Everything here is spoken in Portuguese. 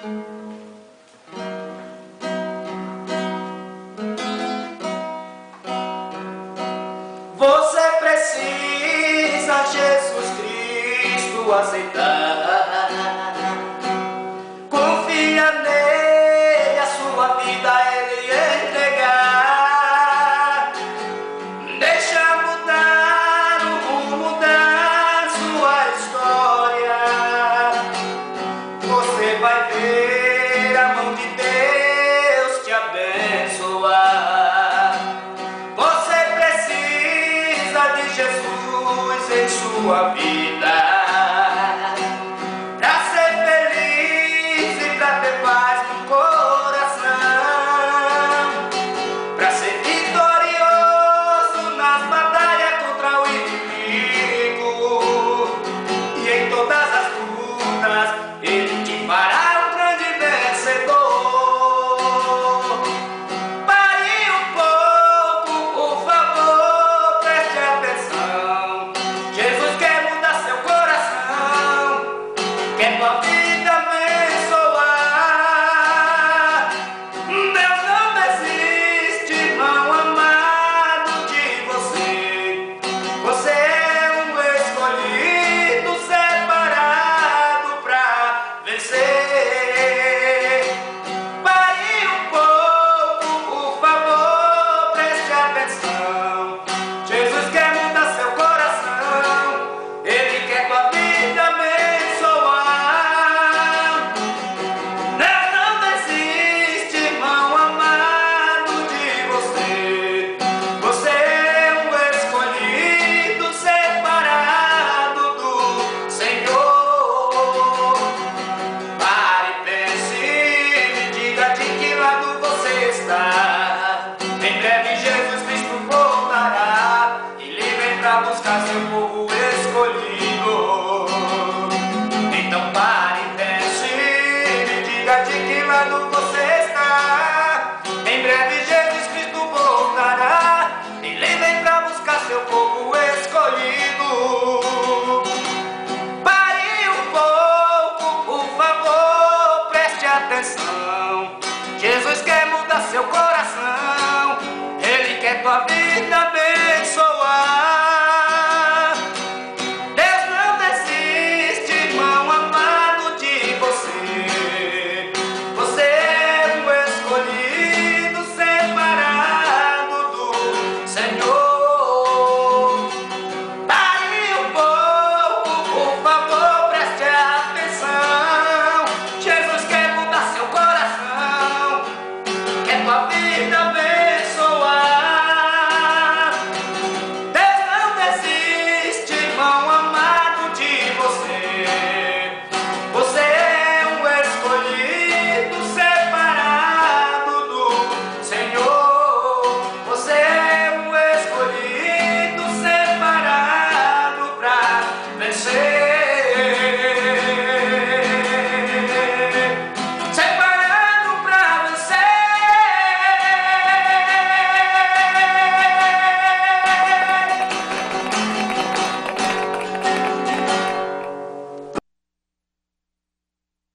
Você precisa Jesus Cristo aceitar. Confia nele, a sua vida ele entregar. Deixa mudar o rumo da sua história. Você vai ver a mão de Deus te abençoar. Você precisa de Jesus em sua vida, pra ser feliz e pra ter paz no coração, pra ser vitorioso nas batalhas contra o inimigo, e em todas as lutas ele te fará um grande vencedor. Pare um pouco, por favor, preste atenção. Jesus quer mudar seu coração, quer tua vida abençoar. Deus não desiste, irmão amado, de você. Você é um escolhido, separado pra vencer. Pare um pouco, por favor, preste atenção. Jesus quer mudar seu coração, ele quer tua vida abençoar. Deus não desiste, irmão amado, de você. Você é um escolhido, separado do Senhor. Pare, pense, me diga de que lado você está. Em breve Jesus Cristo voltará, ele vem pra buscar seu povo escolhido. Então pare, pense, me diga de que lado você está. Em breve Jesus Cristo voltará, ele vem pra buscar seu povo escolhido. Pare um pouco, por favor, preste atenção. Jesus quer mudar seu coração, ele quer tua vida